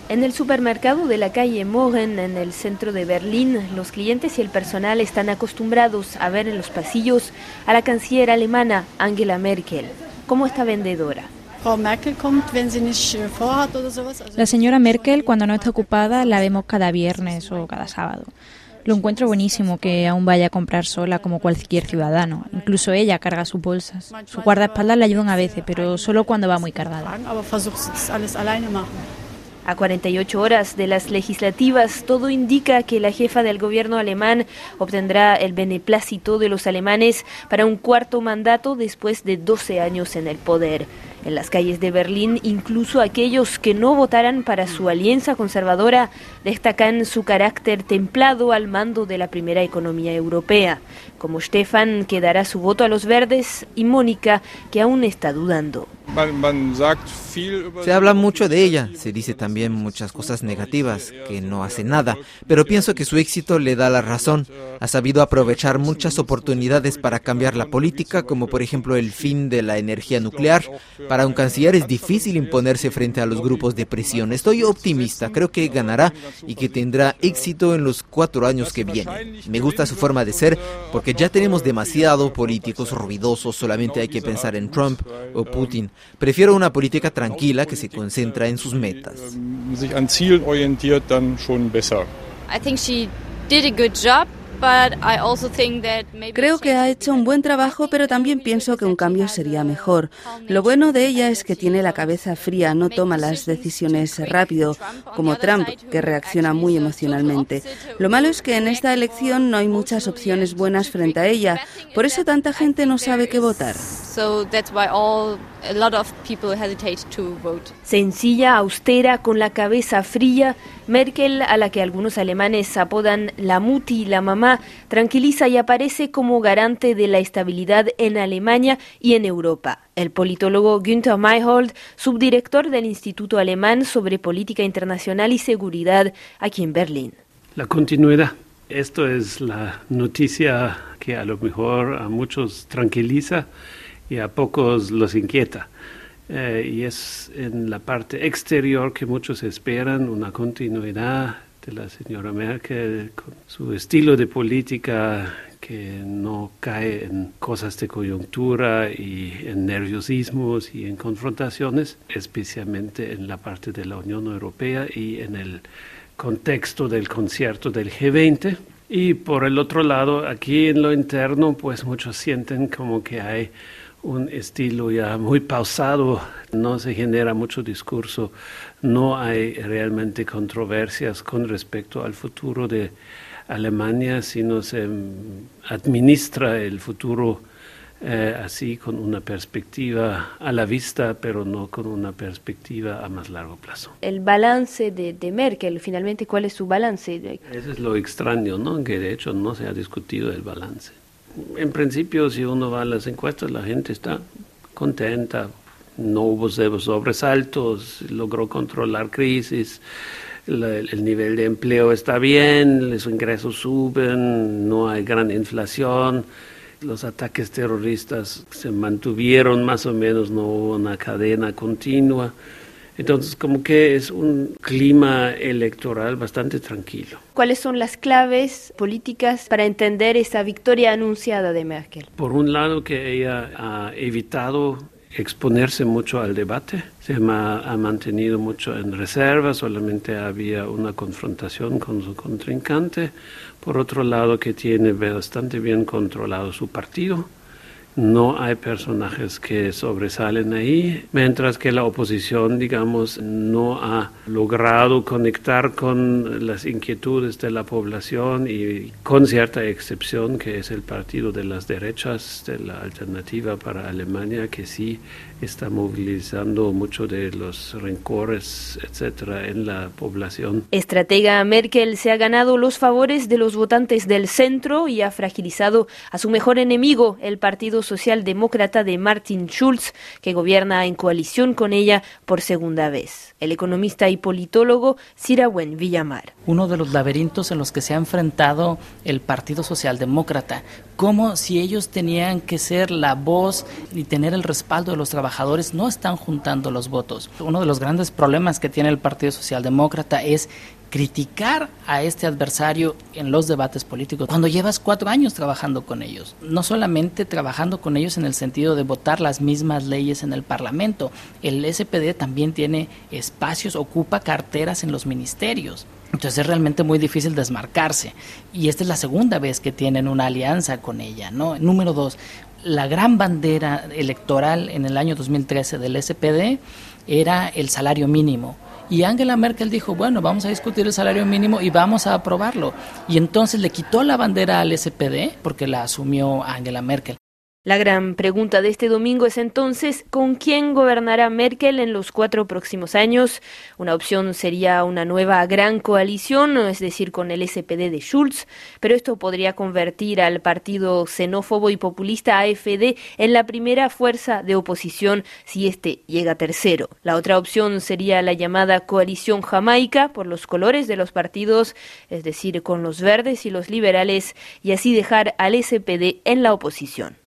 En el supermercado de la calle Mogen, en el centro de Berlín, los clientes y el personal están acostumbrados a ver en los pasillos a la canciller alemana Angela Merkel como esta vendedora. La señora Merkel, cuando no está ocupada, la vemos cada viernes o cada sábado. Lo encuentro buenísimo que aún vaya a comprar sola como cualquier ciudadano. Incluso ella carga sus bolsas. Sus guardaespaldas le ayudan a veces, pero solo cuando va muy cargada. A 48 horas de las legislativas, todo indica que la jefa del gobierno alemán obtendrá el beneplácito de los alemanes para un cuarto mandato después de 12 años en el poder. En las calles de Berlín, incluso aquellos que no votaran para su alianza conservadora destacan su carácter templado al mando de la primera economía europea, como Stefan, que dará su voto a los verdes, y Mónica, que aún está dudando. Se habla mucho de ella, se dice también muchas cosas negativas, que no hace nada, pero pienso que su éxito le da la razón. Ha sabido aprovechar muchas oportunidades para cambiar la política, como por ejemplo el fin de la energía nuclear. Para un canciller es difícil imponerse frente a los grupos de presión. Estoy optimista, creo que ganará y que tendrá éxito en los 4 años que vienen. Me gusta su forma de ser, porque ya tenemos demasiado políticos ruidosos, solamente hay que pensar en Trump o Putin. Prefiero una política tranquila que se concentra en sus metas. Creo que ha hecho un buen trabajo, pero también pienso que un cambio sería mejor. Lo bueno de ella es que tiene la cabeza fría, no toma las decisiones rápido, como Trump, que reacciona muy emocionalmente. Lo malo es que en esta elección no hay muchas opciones buenas frente a ella, por eso tanta gente no sabe qué votar. Sencilla, austera, con la cabeza fría, Merkel, a la que algunos alemanes apodan la Mutti, la mamá, tranquiliza y aparece como garante de la estabilidad en Alemania y en Europa. El politólogo Günther Mayhold, subdirector del Instituto Alemán sobre Política Internacional y Seguridad aquí en Berlín. La continuidad. Esto es la noticia que a lo mejor a muchos tranquiliza y a pocos los inquieta. Y es en la parte exterior que muchos esperan una continuidad de la señora Merkel con su estilo de política que no cae en cosas de coyuntura y en nerviosismos y en confrontaciones, especialmente en la parte de la Unión Europea y en el contexto del concierto del G20. Y por el otro lado, aquí en lo interno, pues muchos sienten como que hay un estilo ya muy pausado, no se genera mucho discurso, no hay realmente controversias con respecto al futuro de Alemania, sino se administra el futuro así con una perspectiva a la vista, pero no con una perspectiva a más largo plazo. El balance de Merkel, finalmente, ¿cuál es su balance? Eso es lo extraño, ¿no? Que de hecho no se ha discutido el balance. En principio, si uno va a las encuestas, la gente está contenta, no hubo sobresaltos, logró controlar crisis, el nivel de empleo está bien, los ingresos suben, no hay gran inflación, los ataques terroristas se mantuvieron más o menos, no hubo una cadena continua. Entonces, como que es un clima electoral bastante tranquilo. ¿Cuáles son las claves políticas para entender esa victoria anunciada de Merkel? Por un lado, que ella ha evitado exponerse mucho al debate, se ha mantenido mucho en reserva, solamente había una confrontación con su contrincante. Por otro lado, que tiene bastante bien controlado su partido. No hay personajes que sobresalen ahí, mientras que la oposición, digamos, no ha logrado conectar con las inquietudes de la población y con cierta excepción, que es el partido de las derechas, de la Alternativa para Alemania, que sí está movilizando mucho de los rencores, etcétera, en la población. Estratega Merkel se ha ganado los favores de los votantes del centro y ha fragilizado a su mejor enemigo, el Partido socialdemócrata de Martin Schulz, que gobierna en coalición con ella por segunda vez. El economista y politólogo Sirawen Villamar. Uno de los laberintos en los que se ha enfrentado el Partido Socialdemócrata, como si ellos tenían que ser la voz y tener el respaldo de los trabajadores, no están juntando los votos. Uno de los grandes problemas que tiene el Partido Socialdemócrata es criticar a este adversario en los debates políticos cuando llevas 4 años trabajando con ellos, no solamente trabajando con ellos en el sentido de votar las mismas leyes en el Parlamento. El SPD también tiene espacios, ocupa carteras en los ministerios. Entonces es realmente muy difícil desmarcarse, y esta es la segunda vez que tienen una alianza con ella, ¿no? Número 2, la gran bandera electoral en el año 2013 del SPD era el salario mínimo. Y Angela Merkel dijo, bueno, vamos a discutir el salario mínimo y vamos a aprobarlo. Y entonces le quitó la bandera al SPD porque la asumió Angela Merkel. La gran pregunta de este domingo es entonces, ¿con quién gobernará Merkel en los 4 próximos años? Una opción sería una nueva gran coalición, es decir, con el SPD de Schulz, pero esto podría convertir al partido xenófobo y populista AfD en la primera fuerza de oposición si este llega tercero. La otra opción sería la llamada coalición jamaica por los colores de los partidos, es decir, con los verdes y los liberales, y así dejar al SPD en la oposición.